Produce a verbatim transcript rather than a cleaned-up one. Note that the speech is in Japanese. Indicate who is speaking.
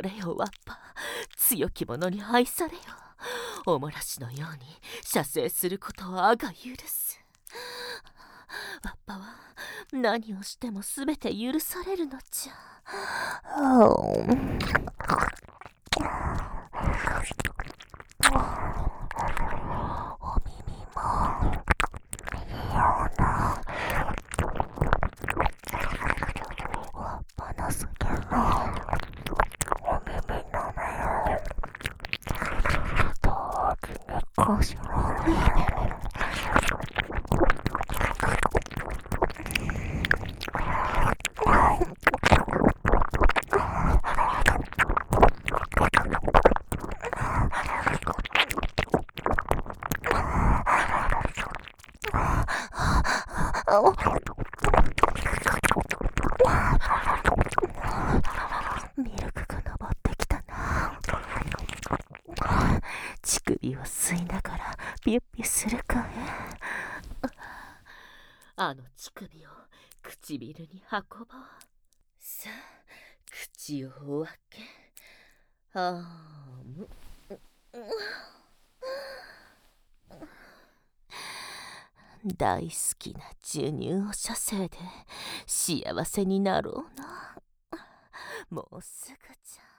Speaker 1: れよわっぱ、強き者に愛されよ。おもらしのように射精することをあが許す。わっぱは何をしてもすべて許されるのじゃ。お耳もわっぱのすけのお耳の目を同時にこしらえる。ミルクが登ってきたな。乳首を吸いながらピュッピュするかい。あの乳首を唇に運ぼう。さあ、口をお開け。あーむ大好きな授乳を射精で幸せになろうな。もうすぐじゃ。